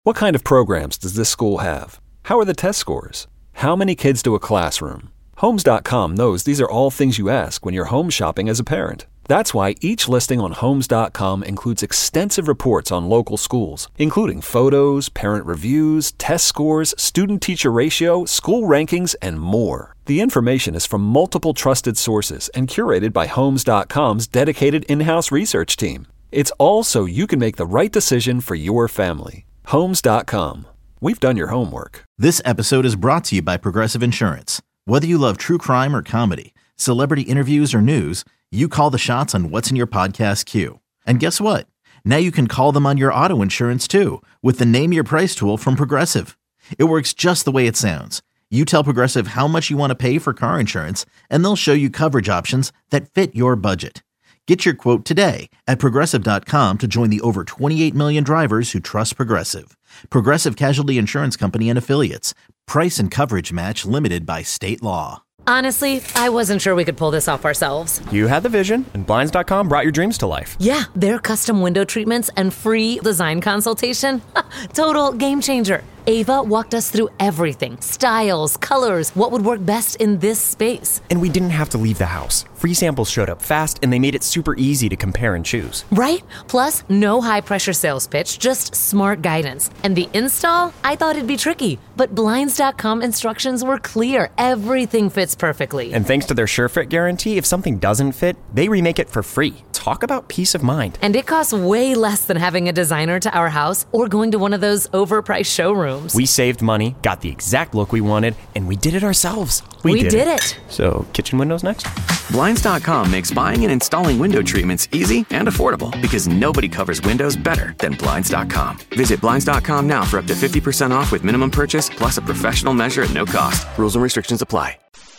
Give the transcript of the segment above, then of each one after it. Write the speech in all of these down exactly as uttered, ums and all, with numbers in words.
What kind of programs does this school have? How are the test scores? How many kids do a classroom? Homes dot com knows these are all things you ask when you're home shopping as a parent. That's why each listing on Homes dot com includes extensive reports on local schools, including photos, parent reviews, test scores, student-teacher ratio, school rankings, and more. The information is from multiple trusted sources and curated by Homes dot com's dedicated in-house research team. It's all so you can make the right decision for your family. Homes dot com. We've done your homework. This episode is brought to you by Progressive Insurance. Whether you love true crime or comedy, celebrity interviews or news, you call the shots on what's in your podcast queue. And guess what? Now you can call them on your auto insurance too with the Name Your Price tool from Progressive. It works just the way it sounds. You tell Progressive how much you want to pay for car insurance, and they'll show you coverage options that fit your budget. Get your quote today at Progressive dot com to join the over twenty-eight million drivers who trust Progressive. Progressive Casualty Insurance Company and Affiliates. Price and coverage match limited by state law. Honestly, I wasn't sure we could pull this off ourselves. You had the vision, and Blinds dot com brought your dreams to life. Yeah, their custom window treatments and free design consultation. Total game changer. Ava walked us through everything. Styles, colors, what would work best in this space. And we didn't have to leave the house. Free samples showed up fast, and they made it super easy to compare and choose. Right? Plus, no high-pressure sales pitch, just smart guidance. And the install? I thought it'd be tricky, but Blinds dot com instructions were clear. Everything fits perfectly. And thanks to their SureFit guarantee, if something doesn't fit, they remake it for free. Talk about peace of mind. And it costs way less than having a designer to our house or going to one of those overpriced showrooms. We saved money, got the exact look we wanted, and we did it ourselves. We, we did, did it. it. So, kitchen windows next? Blinds dot com makes buying and installing window treatments easy and affordable because nobody covers windows better than Blinds dot com. Visit Blinds dot com now for up to fifty percent off with minimum purchase plus a professional measure at no cost. Rules and restrictions apply.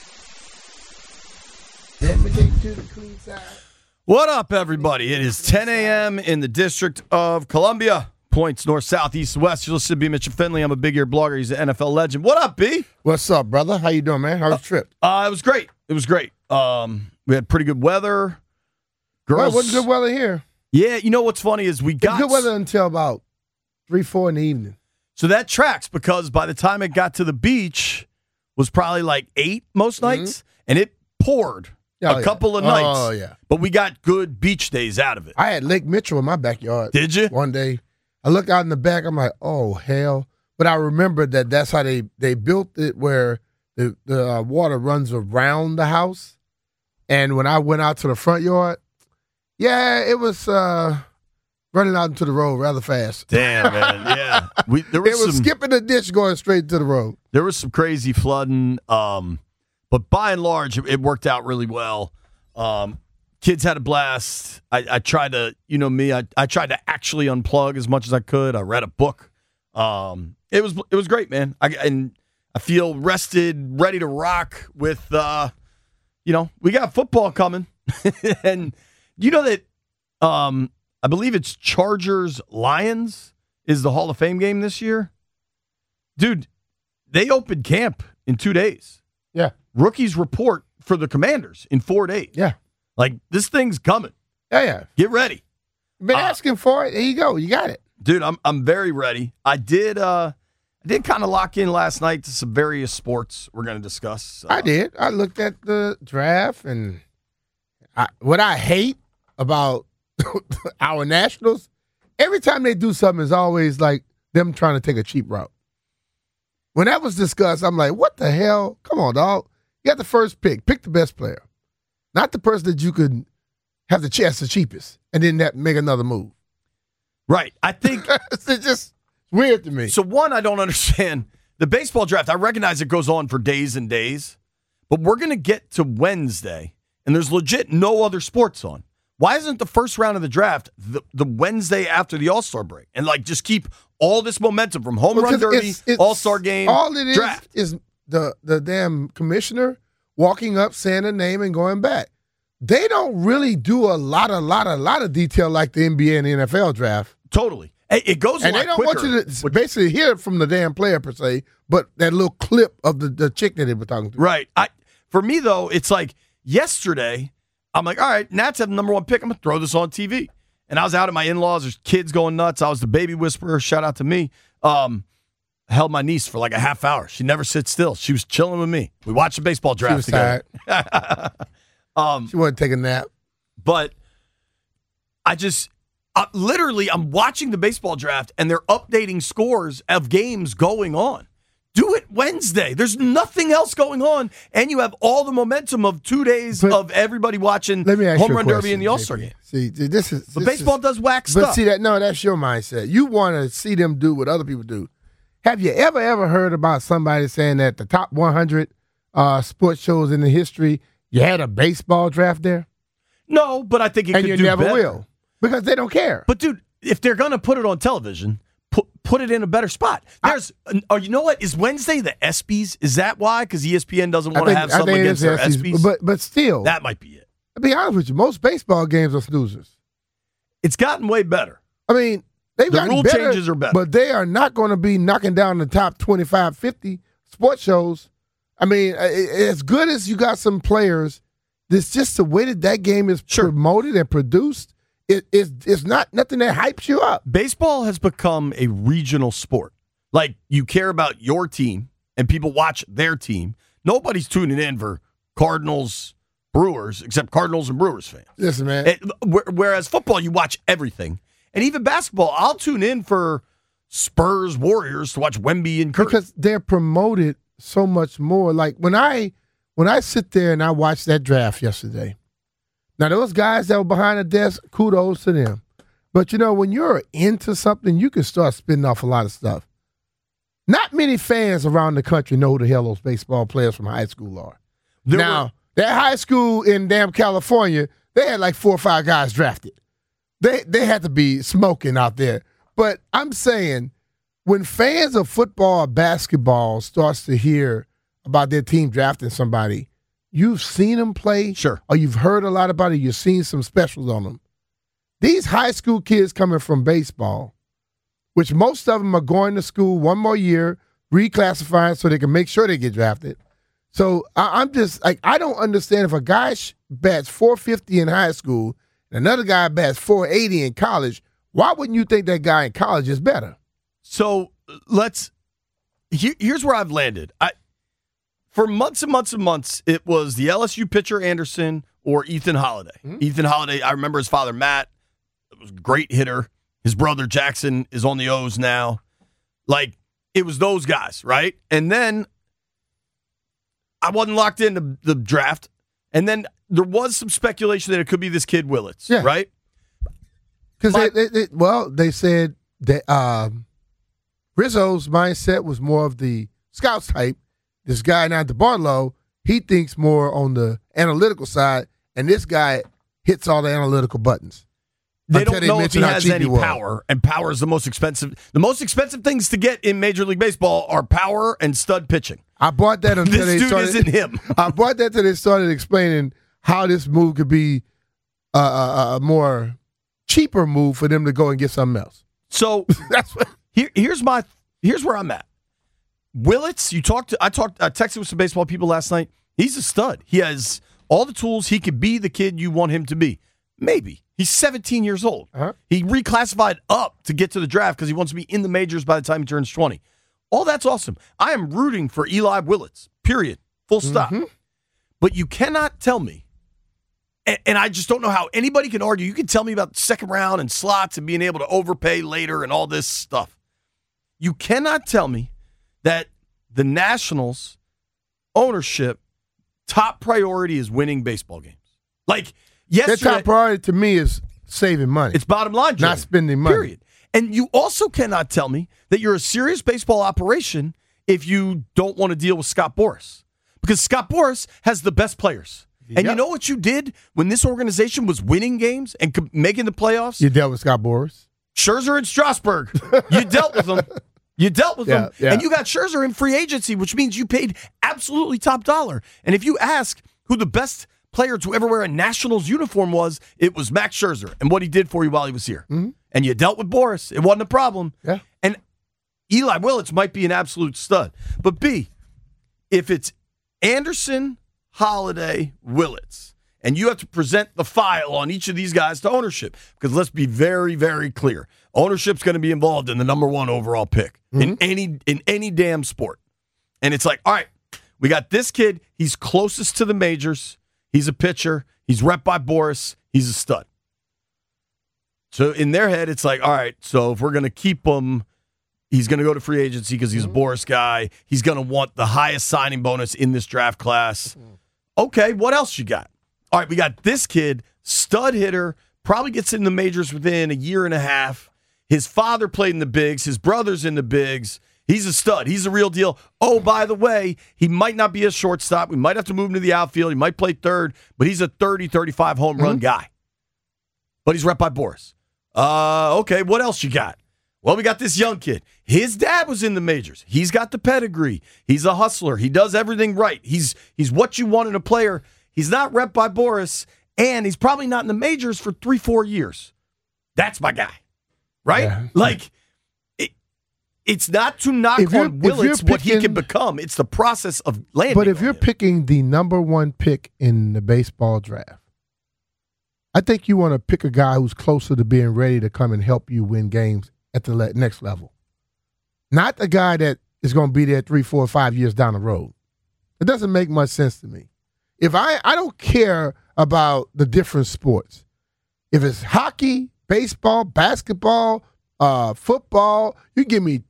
What up, everybody? It is ten a.m. in the District of Columbia. Points north, south, east, west. You'll listen to B. Mitchell Finley. I'm a Big Ear blogger. He's an N F L legend. What up, B? What's up, brother? How you doing, man? How was your trip? Uh, it was great. It was great. Um, we had pretty good weather. Girls, well, it wasn't good weather here. Yeah, you know what's funny is we got good weather until about three, four in the evening. So that tracks because by the time it got to the beach, was probably like eight most nights, mm-hmm. and it poured oh, a yeah. couple of nights. Oh yeah, but we got good beach days out of it. I had Lake Mitchell in my backyard. Did you? One day. I looked out in the back. I'm like, oh, hell. But I remembered that that's how they, they built it where the, the uh, water runs around the house. And when I went out to the front yard, yeah, it was uh, running out into the road rather fast. Damn, man. Yeah. We, there was it was some, skipping the ditch going straight to the road. There was some crazy flooding. Um, but by and large, it, it worked out really well. Um Kids had a blast. I, I tried to, you know me, I, I tried to actually unplug as much as I could. I read a book. Um, it was it was great, man. I, and I feel rested, ready to rock with, uh, you know, we got football coming. And you know that um, I believe it's Chargers-Lions is the Hall of Fame game this year? Dude, they opened camp in two days. Yeah. Rookies report for the Commanders in four days. Yeah. Like, this thing's coming. Yeah, yeah. Get ready. Been uh, asking for it. There you go. You got it. Dude, I'm I'm very ready. I did uh I did kind of lock in last night to some various sports we're going to discuss. Uh, I did. I looked at the draft, and I, what I hate about our Nationals, every time they do something, is always like them trying to take a cheap route. When that was discussed, I'm like, what the hell? Come on, dog. You got the first pick. Pick the best player. Not the person that you could have the chance the cheapest and then that make another move. Right. I think it's just weird to me. So one, I don't understand. The baseball draft, I recognize it goes on for days and days, but we're going to get to Wednesday, and there's legit no other sports on. Why isn't the first round of the draft the, the Wednesday after the All-Star break? And, like, just keep all this momentum from home run derby, it's, it's, All-Star game, all it is draft. is the the damn commissioner walking up, saying a name, and going back. They don't really do a lot, a lot, a lot of detail like the N B A and the N F L draft. Totally. It goes a and lot they don't quicker. want you to basically hear it from the damn player per se, but that little clip of the, the chick that they were talking to. Right. I For me, though, it's like yesterday, I'm like, all right, Nats have the number one pick. I'm going to throw this on T V. and I was out at my in-laws. There's kids going nuts. I was the baby whisperer. Shout out to me. Um, held my niece for like a half hour. She never sits still. She was chilling with me. We watched the baseball draft She was together. tired. um, She wanted to take a nap. But I just, uh, literally, I'm watching the baseball draft, and they're updating scores of games going on. Do it Wednesday. There's nothing else going on, and you have all the momentum of two days But of everybody watching Let me ask Home you a Run Derby question, and the All-Star J P. game. See, this is. But this baseball is, does whack But stuff. see that? No, that's your mindset. You want to see them do what other people do. Have you ever ever heard about somebody saying that the top one hundred uh, sports shows in the history, you had a baseball draft there, No, but I think it and could you do never better. will because they don't care. But dude, if they're gonna put it on television, put put it in a better spot. There's, oh, you know what? Is Wednesday the ESPYs? Is that why? Because E S P N doesn't want to have I something think against it's their S E C, ESPYs. but but still, That might be it. to be honest with you, most baseball games are snoozers. It's gotten way better. I mean, they've The gotten rule better, changes are better. but they are not going to be knocking down the top twenty-five, fifty sports shows. I mean, i- i- as good as you got some players, it's just the way that that game is Sure. promoted and produced. It, it's, it's not nothing that hypes you up. Baseball has become a regional sport. Like, you care about your team, and people watch their team. Nobody's tuning in for Cardinals, Brewers, except Cardinals and Brewers fans. Listen, man. It, wh- whereas football, you watch everything. And even basketball, I'll tune in for Spurs, Warriors to watch Wemby and Curry. Because they're promoted so much more. Like when I when I sit there and I watch that draft yesterday. Now those guys that were behind the desk, kudos to them. But you know, when you're into something, you can start spinning off a lot of stuff. Not many fans around the country know who the hell those baseball players from high school are. There now, were- that high school in damn California, they had like four or five guys drafted. They they had to be smoking out there. But I'm saying, when fans of football or basketball starts to hear about their team drafting somebody, you've seen them play, Sure. or you've heard a lot about it, you've seen some specials on them. These high school kids coming from baseball, which most of them are going to school one more year, reclassifying so they can make sure they get drafted. So I, I'm just like, I don't understand if a guy sh- bats four fifty in high school and another guy bats four eighty in college, why wouldn't you think that guy in college is better? So let's. Here, here's where I've landed. I for months and months and months, it was the L S U pitcher Anderson or Ethan Holiday. Mm-hmm. Ethan Holiday. I remember his father Matt was a great hitter. His brother Jackson is on the O's now. Like, it was those guys, right? And then I wasn't locked into the draft, and then there was some speculation that it could be this kid Willits, Yeah. right? Because My- they, they, they, well, they said that um, Rizzo's mindset was more of the scouts type. This guy now, DeBartolo, he thinks more on the analytical side, and this guy hits all the analytical buttons. They Until don't they know if he mention how has cheap any he was. power, and power is the most expensive. The most expensive things to get in Major League Baseball are power and stud pitching. I bought that until This they dude started. isn't him. I bought that until they started explaining how this move could be a, a, a more cheaper move for them to go and get something else. So That's what. here, here's my here's where I'm at. Willits, you talked to I talked I texted with some baseball people last night. He's a stud. He has all the tools. He could be the kid you want him to be. Maybe. He's seventeen years old. Uh-huh. He reclassified up to get to the draft because he wants to be in the majors by the time he turns twenty. All that's awesome. I am rooting for Eli Willits, period. Full stop. Mm-hmm. But you cannot tell me, and, and I just don't know how anybody can argue. You can tell me about second round and slots and being able to overpay later and all this stuff. You cannot tell me that the Nationals ownership top priority is winning baseball games. Like, Their yesterday, top priority to me is saving money. it's bottom line, not Joey. spending money. Period. And you also cannot tell me that you're a serious baseball operation if you don't want to deal with Scott Boras. Because Scott Boras has the best players. And you Yep. know what you did when this organization was winning games and co- making the playoffs? You dealt with Scott Boras. Scherzer and Strasburg. You dealt with them. You dealt with Yeah, them. yeah. And you got Scherzer in free agency, which means you paid absolutely top dollar. And if you ask who the best player to ever wear a Nationals uniform was, it was Max Scherzer and what he did for you while he was here. Mm-hmm. And you dealt with Boras. It wasn't a problem. Yeah. And Eli Willits might be an absolute stud. But B, if it's Anderson, Holiday, Willits, And you have to present the file on each of these guys to ownership. Because let's be very, very clear. Ownership's going to be involved in the number one overall pick mm-hmm. in any in any damn sport. And it's like, all right, we got this kid. He's closest to the majors. He's a pitcher. He's rep by Boris. He's a stud. So in their head, it's like, all right, so if we're going to keep him, he's going to go to free agency because he's a Boris guy. He's going to want the highest signing bonus in this draft class. Okay, what else you got? All right, we got this kid, stud hitter, probably gets in the majors within a year and a half. His father played in the bigs. His brother's in the bigs. He's a stud. He's a real deal. Oh, by the way, he might not be a shortstop. We might have to move him to the outfield. He might play third, but he's a thirty, thirty-five home run mm-hmm. guy. But he's rep by Boris. Uh, okay, what else you got? Well, we got this young kid. His dad was in the majors. He's got the pedigree. He's a hustler. He does everything right. He's he's what you want in a player. He's not rep by Boris, and he's probably not in the majors for three, four years. That's my guy, right? Yeah. Like, it, it's not to knock on Willits what he can become. It's the process of landing. But if you're him. picking the number one pick in the baseball draft, I think you want to pick a guy who's closer to being ready to come and help you win games at the le- next level. Not the guy that is going to be there three, four, five years down the road. It doesn't make much sense to me. If I, I don't care about the different sports. If it's hockey, baseball, basketball, uh, football, you give me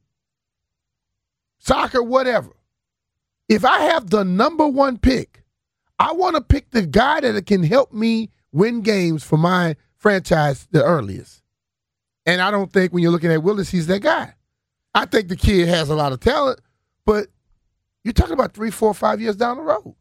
soccer, whatever. If I have the number one pick, I want to pick the guy that can help me win games for my franchise the earliest. And I don't think when you're looking at Willis, he's that guy. I think the kid has a lot of talent, but you're talking about three, four, five years down the road.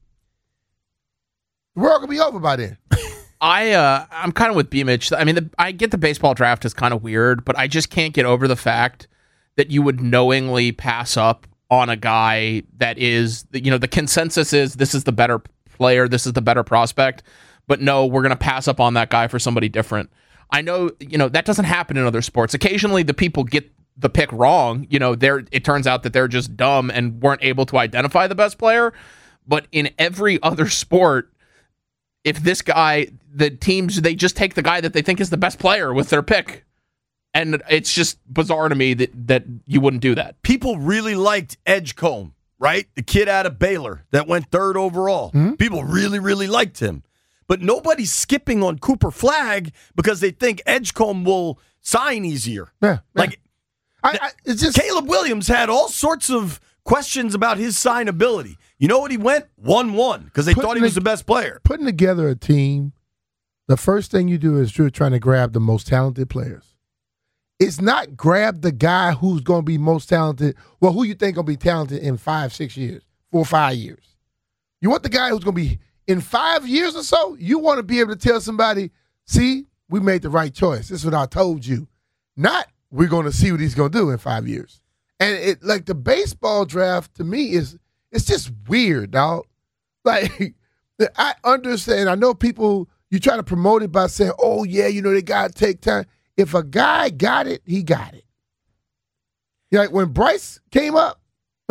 The world will be over by then. I, uh, I'm kind of with B-Mitch. I mean, the, I get the baseball draft is kind of weird, but I just can't get over the fact that you would knowingly pass up on a guy that is, you know, the consensus is this is the better player, this is the better prospect, but no, we're going to pass up on that guy for somebody different. I know, you know, that doesn't happen in other sports. Occasionally the people get the pick wrong. You know, they're, it turns out that they're just dumb and weren't able to identify the best player. But in every other sport, if this guy, the teams, they just take the guy that they think is the best player with their pick. And it's just bizarre to me that, that you wouldn't do that. People really liked Edgecombe, right? The kid out of Baylor that went third overall. Mm-hmm. People really, really liked him. But nobody's skipping on Cooper Flagg because they think Edgecombe will sign easier. Yeah, like, I, I, it's just Caleb Williams had all sorts of questions about his signability. You know what he went? one one because they thought he was the best player. Putting together a team, the first thing you do is you're trying to grab the most talented players. It's not grab the guy who's going to be most talented, well, who you think going to be talented in five, six years, four or five years. You want the guy who's going to be, in five years or so, you want to be able to tell somebody, see, we made the right choice. This is what I told you. Not, we're going to see what he's going to do in five years. And it like the baseball draft, to me, is it's just weird, dog. Like, I understand. I know people, you try to promote it by saying, oh, yeah, you know, they got to take time. If a guy got it, he got it. Like when Bryce came up,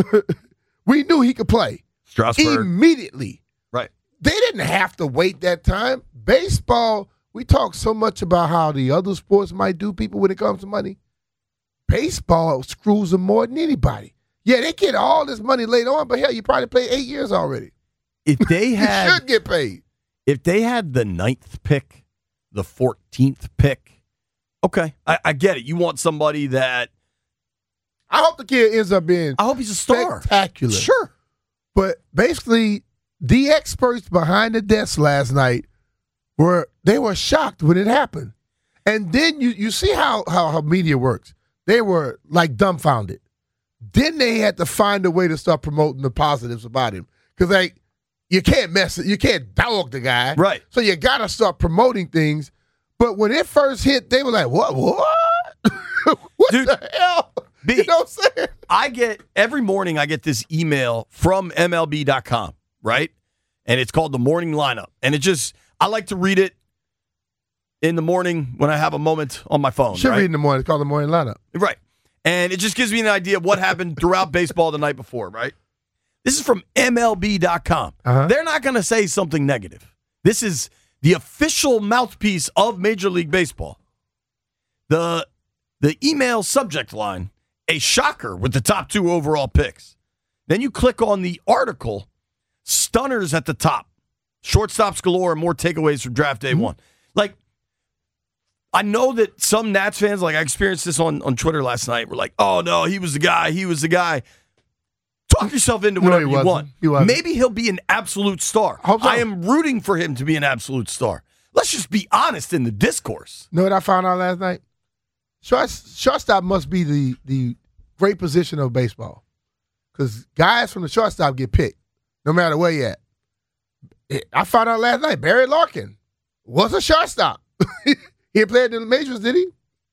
we knew he could play. Strasburg. Immediately. Right. They didn't have to wait that time. Baseball, we talk so much about how the other sports might do people when it comes to money. Baseball screws them more than anybody. Yeah, they get all this money later on, but hell, you probably pay eight years already. If they had, you should get paid. If they had the ninth pick, the fourteenth pick, okay, I, I get it. You want somebody that. I hope the kid ends up being. I hope he's a star. Spectacular. Sure. But basically, the experts behind the desk last night were they were shocked when it happened, and then you you see how how, how media works. They were like dumbfounded. Then they had to find a way to start promoting the positives about him. Because, like, you can't mess it. You can't dog the guy. Right. So you got to start promoting things. But when it first hit, they were like, what? What? what Dude, the hell? B, you know what I'm saying? I get, every morning I get this email from M L B dot com, right? And it's called The Morning Lineup. And it just, I like to read it in the morning when I have a moment on my phone. Should right? read in the morning. It's called The Morning Lineup. Right. And it just gives me an idea of what happened throughout baseball the night before, right? This is from M L B dot com. Uh-huh. They're not going to say something negative. This is the official mouthpiece of Major League Baseball. The the email subject line, a shocker with the top two overall picks. Then you click on the article, stunners at the top. Shortstops galore and more takeaways from draft day mm-hmm. one. Like, I know that some Nats fans, like I experienced this on, on Twitter last night, were like, oh no, he was the guy, he was the guy. Talk yourself into whatever no, you want. He Maybe he'll be an absolute star. I, I am rooting for him to be an absolute star. Let's just be honest in the discourse. You know what I found out last night? Short, shortstop must be the, the great position of baseball. Because guys from the shortstop get picked, no matter where you're at. I found out last night, Barry Larkin was a shortstop. He played in the majors, did he?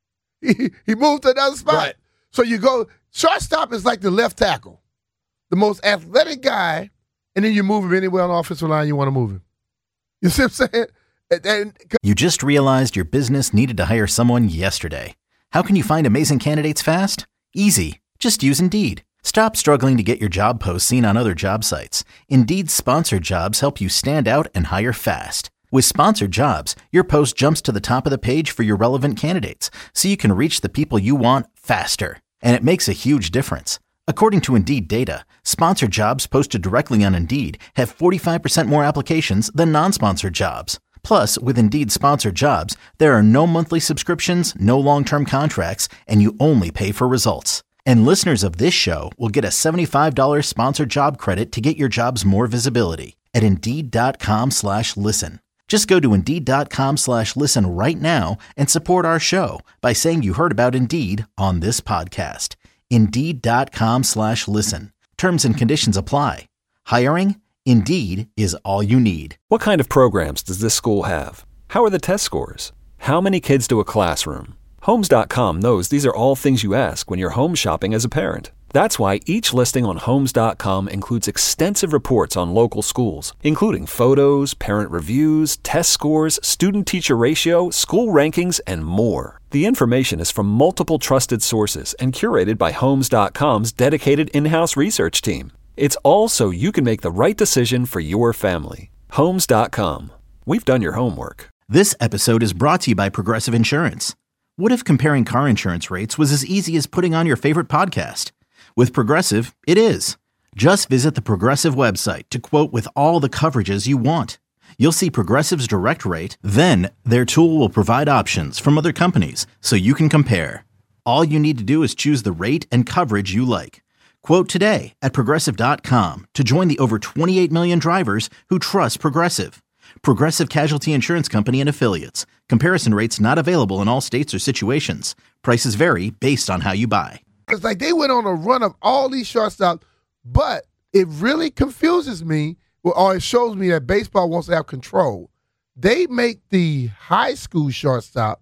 He, he moved to another spot. Right. So you go, shortstop is like the left tackle, the most athletic guy, and then you move him anywhere on the offensive line you want to move him. You see what I'm saying? And, and, you just realized your business needed to hire someone yesterday. How can you find amazing candidates fast? Easy. Just use Indeed. Stop struggling to get your job posts seen on other job sites. Indeed's sponsored jobs help you stand out and hire fast. With sponsored jobs, your post jumps to the top of the page for your relevant candidates, so you can reach the people you want faster. And it makes a huge difference. According to Indeed data, sponsored jobs posted directly on Indeed have forty-five percent more applications than non-sponsored jobs. Plus, with Indeed sponsored jobs, there are no monthly subscriptions, no long-term contracts, and you only pay for results. And listeners of this show will get a seventy-five dollars sponsored job credit to get your jobs more visibility at Indeed.com slash listen. Just go to Indeed.com slash listen right now and support our show by saying you heard about Indeed on this podcast. Indeed.com slash listen. Terms and conditions apply. Hiring? Indeed is all you need. What kind of programs does this school have? How are the test scores? How many kids do a classroom? Homes dot com knows these are all things you ask when you're home shopping as a parent. That's why each listing on Homes dot com includes extensive reports on local schools, including photos, parent reviews, test scores, student-teacher ratio, school rankings, and more. The information is from multiple trusted sources and curated by Homes dot com's dedicated in-house research team. It's all so you can make the right decision for your family. Homes dot com. We've done your homework. This episode is brought to you by Progressive Insurance. What if comparing car insurance rates was as easy as putting on your favorite podcast? With Progressive, it is. Just visit the Progressive website to quote with all the coverages you want. You'll see Progressive's direct rate, then their tool will provide options from other companies so you can compare. All you need to do is choose the rate and coverage you like. Quote today at Progressive dot com to join the over twenty-eight million drivers who trust Progressive. Progressive Casualty Insurance Company and Affiliates. Comparison rates not available in all states or situations. Prices vary based on how you buy. It's like they went on a run of all these shortstops, but it really confuses me, or it shows me that baseball wants to have control. They make the high school shortstop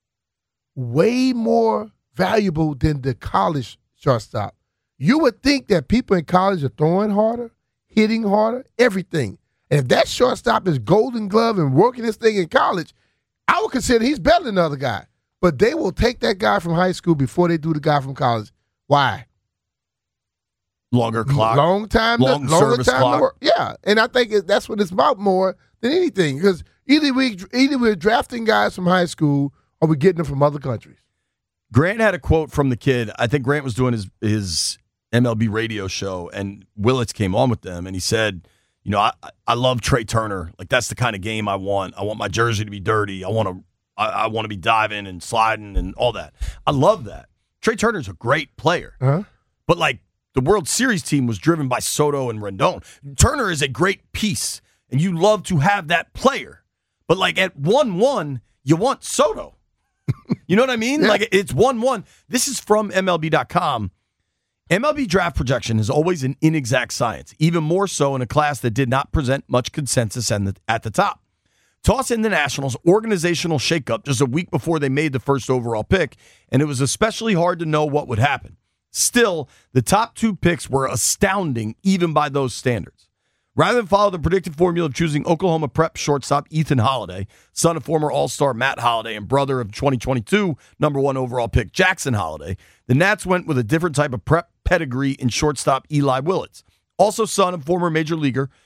way more valuable than the college shortstop. You would think that people in college are throwing harder, hitting harder, everything. And if that shortstop is Golden Glove and working this thing in college, I would consider he's better than the other guy. But they will take that guy from high school before they do the guy from college. Why? Longer clock. Long time. Long to, longer service time clock. To work. Yeah, and I think it, that's what it's about more than anything. Because either, we, either we're drafting guys from high school or we're getting them from other countries. Grant had a quote from the kid. I think Grant was doing his, his M L B radio show, and Willits came on with them, and he said, you know, I, I love Trey Turner. Like, that's the kind of game I want. I want my jersey to be dirty. I want to I, I want to be diving and sliding and all that. I love that. Trey Turner's a great player. Uh-huh. But, like, the World Series team was driven by Soto and Rendon. Turner is a great piece, and you love to have that player. But, like, at one one, you want Soto. You know what I mean? Yeah. Like, it's one one. This is from M L B dot com. M L B draft projection is always an inexact science, even more so in a class that did not present much consensus at the, at the top. Toss in the Nationals' organizational shakeup just a week before they made the first overall pick, and it was especially hard to know what would happen. Still, the top two picks were astounding even by those standards. Rather than follow the predicted formula of choosing Oklahoma prep shortstop Ethan Holiday, son of former All-Star Matt Holiday and brother of twenty twenty-two number one overall pick Jackson Holiday, the Nats went with a different type of prep pedigree in shortstop Eli Willits, also son of former major leaguer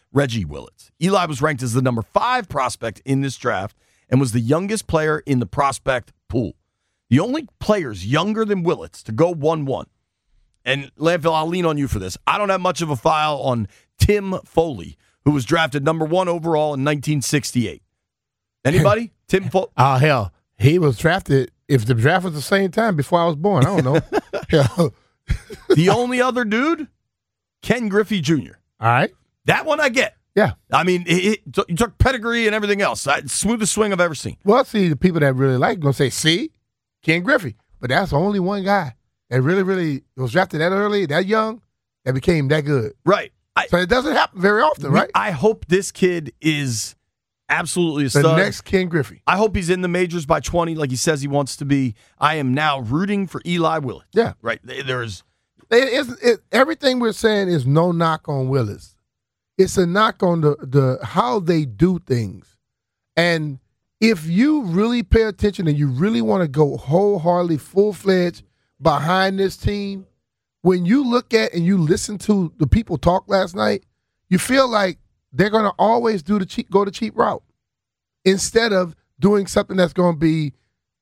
Reggie Willits. Eli was ranked as the number five prospect in this draft and was the youngest player in the prospect pool. The only players younger than Willits to go one one. And Landfill, I'll lean on you for this. I don't have much of a file on Tim Foley, who was drafted number one overall in nineteen sixty-eight. Anybody? Tim Foley? Oh, hell. He was drafted, if the draft was the same time before I was born, I don't know. Hell. The only other dude? Ken Griffey Junior All right. That one I get. Yeah. I mean, it, it, you took pedigree and everything else. I, smoothest swing I've ever seen. Well, see, the people that really like going to say, see, Ken Griffey. But that's only one guy that really, really was drafted that early, that young, that became that good. Right. I, so it doesn't happen very often, right? I hope this kid is absolutely a the stud. next Ken Griffey. I hope he's in the majors by twenty like he says he wants to be. I am now rooting for Eli Willits. Yeah. Right. There's it, it's, it, everything we're saying is no knock on Willis. It's a knock on the, the how they do things. And if you really pay attention and you really want to go wholeheartedly, full-fledged behind this team, when you look at and you listen to the people talk last night, you feel like they're going to always do the cheap, go the cheap route instead of doing something that's going to be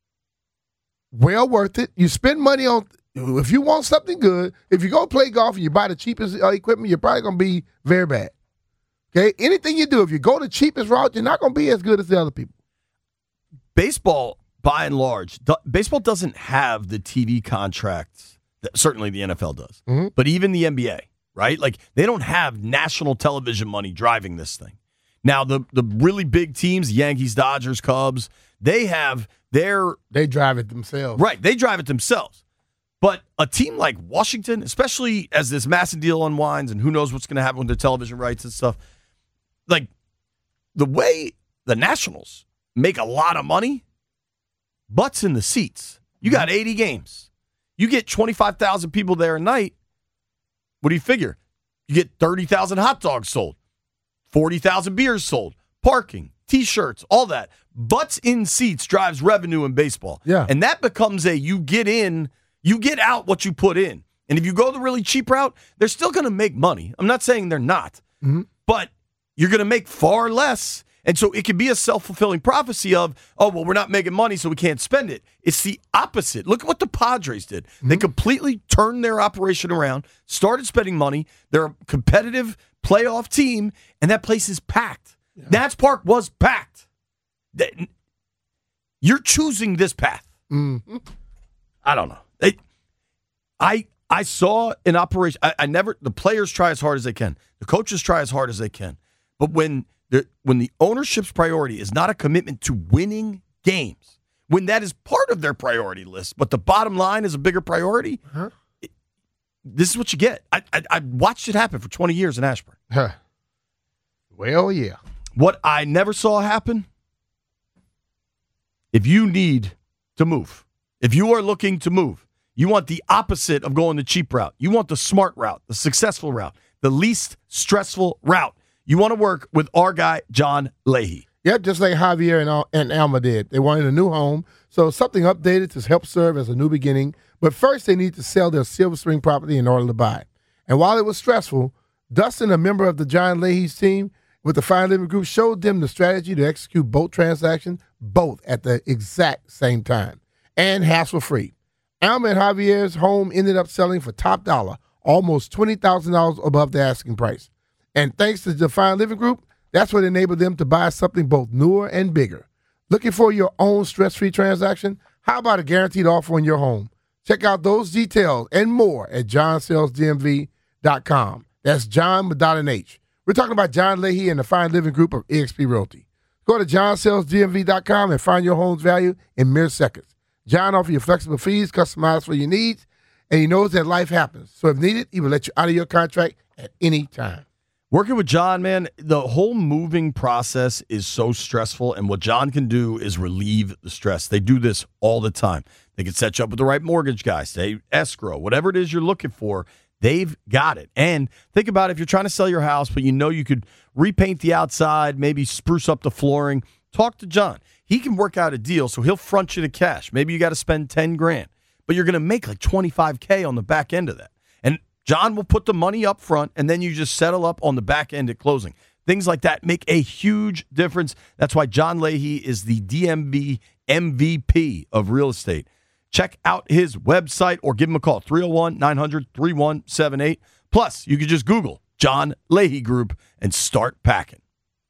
well worth it. You spend money on, if you want something good, if you go play golf and you buy the cheapest uh, equipment, you're probably going to be very bad. Okay? Anything you do, if you go the cheapest route, you're not going to be as good as the other people. Baseball, by and large, do, baseball doesn't have the T V contracts that certainly the N F L does, mm-hmm. but even the N B A, right? Like, they don't have national television money driving this thing. Now, the the really big teams, Yankees, Dodgers, Cubs, they have their... They drive it themselves. Right, they drive it themselves. But a team like Washington, especially as this massive deal unwinds and who knows what's going to happen with their television rights and stuff, like, the way the Nationals make a lot of money, butts in the seats. You got eighty games. You get twenty-five thousand people there a night. What do you figure? You get thirty thousand hot dogs sold, forty thousand beers sold, parking, T-shirts, all that. Butts in seats drives revenue in baseball. Yeah. And that becomes a you get in, you get out what you put in. And if you go the really cheap route, they're still going to make money. I'm not saying they're not. Mm-hmm. But you're going to make far less. And so it can be a self-fulfilling prophecy of, oh, well, we're not making money, so we can't spend it. It's the opposite. Look at what the Padres did. Mm-hmm. They completely turned their operation around, started spending money. They're a competitive playoff team, and that place is packed. Yeah. Nats Park was packed. You're choosing this path. Mm-hmm. I don't know. It, I I saw an operation. I, I never. The players try as hard as they can. The coaches try as hard as they can. But when the when the ownership's priority is not a commitment to winning games, when that is part of their priority list, but the bottom line is a bigger priority, huh? it, this is what you get. I, I I watched it happen for twenty years in Ashburn. Huh. Well, yeah. What I never saw happen, if you need to move, if you are looking to move, you want the opposite of going the cheap route. You want the smart route, the successful route, the least stressful route. You want to work with our guy, John Leahy. Yep, just like Javier and, Al- and Alma did. They wanted a new home, so something updated to help serve as a new beginning. But first, they need to sell their Silver Spring property in order to buy. And while it was stressful, Dustin, a member of the John Leahy's team with the Fine Living Group, showed them the strategy to execute both transactions, both at the exact same time, and hassle-free. Alma and Javier's home ended up selling for top dollar, almost twenty thousand dollars above the asking price. And thanks to the Fine Living Group, that's what enabled them to buy something both newer and bigger. Looking for your own stress-free transaction? How about a guaranteed offer on your home? Check out those details and more at john sales d m v dot com. That's John without an H. We're talking about John Leahy and the Fine Living Group of E X P Realty. Go to john sales d m v dot com and find your home's value in mere seconds. John offers you flexible fees, customized for your needs, and he knows that life happens. So if needed, he will let you out of your contract at any time. Working with John, man, the whole moving process is so stressful, and what John can do is relieve the stress. They do this all the time. They can set you up with the right mortgage guy, say escrow, whatever it is you're looking for, they've got it. And think about it, if you're trying to sell your house, but you know you could repaint the outside, maybe spruce up the flooring, talk to John. He can work out a deal, so he'll front you the cash. Maybe you got to spend ten grand, but you're going to make like twenty-five K on the back end of that. And John will put the money up front, and then you just settle up on the back end at closing. Things like that make a huge difference. That's why John Leahy is the D M V M V P of real estate. Check out his website or give him a call, three oh one, nine hundred, thirty-one seventy-eight. Plus, you can just Google John Leahy Group and start packing.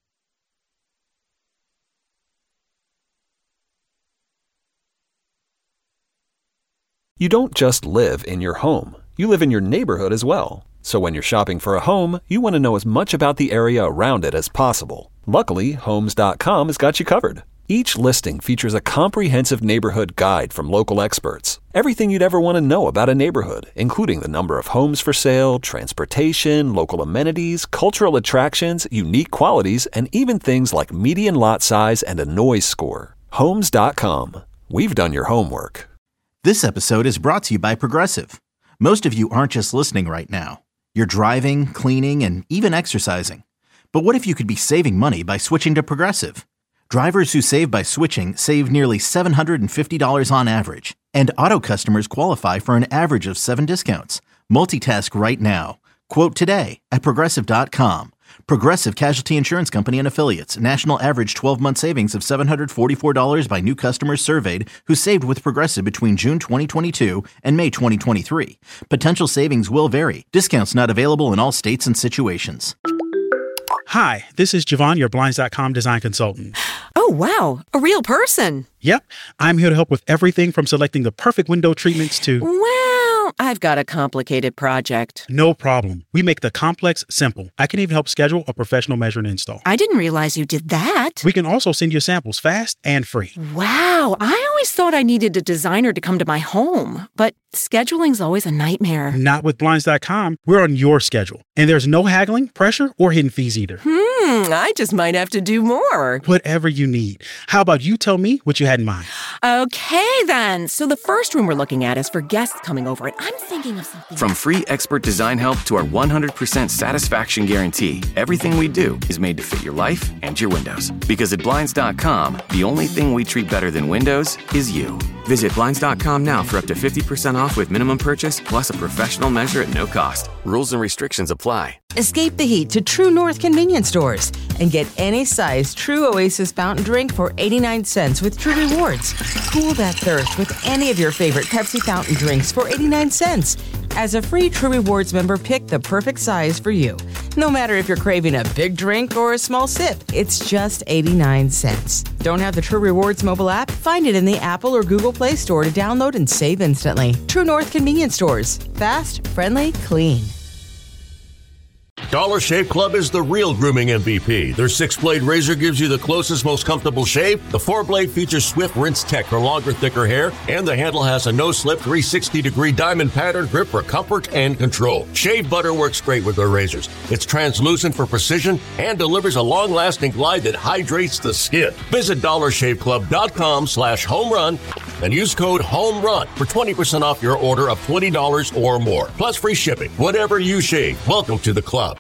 You don't just live in your home. You live in your neighborhood as well. So when you're shopping for a home, you want to know as much about the area around it as possible. Luckily, Homes dot com has got you covered. Each listing features a comprehensive neighborhood guide from local experts. Everything you'd ever want to know about a neighborhood, including the number of homes for sale, transportation, local amenities, cultural attractions, unique qualities, and even things like median lot size and a noise score. Homes dot com. We've done your homework. This episode is brought to you by Progressive. Most of you aren't just listening right now. You're driving, cleaning, and even exercising. But what if you could be saving money by switching to Progressive? Drivers who save by switching save nearly seven hundred fifty dollars on average. And auto customers qualify for an average of seven discounts. Multitask right now. Quote today at Progressive dot com. Progressive Casualty Insurance Company and Affiliates. National average twelve-month savings of seven hundred forty-four dollars by new customers surveyed who saved with Progressive between June twenty twenty-two and May twenty twenty-three. Potential savings will vary. Discounts not available in all states and situations. Hi, this is Javon, your Blinds dot com design consultant. Oh, wow. A real person. Yep. I'm here to help with everything from selecting the perfect window treatments to... Well, I've got a complicated project. No problem. We make the complex simple. I can even help schedule a professional measure and install. I didn't realize you did that. We can also send you samples fast and free. Wow. I always thought I needed a designer to come to my home, but scheduling's always a nightmare. Not with Blinds dot com. We're on your schedule. And there's no haggling, pressure, or hidden fees either. Hmm, I just might have to do more. Whatever you need. How about you tell me what you had in mind? Okay, then. So the first room we're looking at is for guests coming over, and I'm thinking of something... From free expert design help to our one hundred percent satisfaction guarantee, everything we do is made to fit your life and your windows. Because at Blinds dot com, the only thing we treat better than windows is you. Visit Blinds dot com now for up to fifty percent off with minimum purchase, plus a professional measure at no cost. Rules and restrictions apply. Escape the heat to True North convenience stores and get any size True Oasis fountain drink for eighty-nine cents with True Rewards. Cool that thirst with any of your favorite Pepsi fountain drinks for eighty-nine cents. As a free True Rewards member, pick the perfect size for you. No matter if you're craving a big drink or a small sip, it's just eighty-nine cents. Don't have the True Rewards mobile app? Find it in the Apple or Google Play Store to download and save instantly. True North convenience stores. Fast, friendly, clean. Dollar Shave Club is the real grooming M V P. Their six-blade razor gives you the closest, most comfortable shave. The four-blade features Swift Rinse Tech for longer, thicker hair. And the handle has a no-slip three hundred sixty degree diamond pattern grip for comfort and control. Shave butter works great with their razors. It's translucent for precision and delivers a long-lasting glide that hydrates the skin. Visit dollar shave club dot com slash home run and use code HOMERUN for twenty percent off your order of twenty dollars or more. Plus free shipping. Whatever you shave, welcome to the club.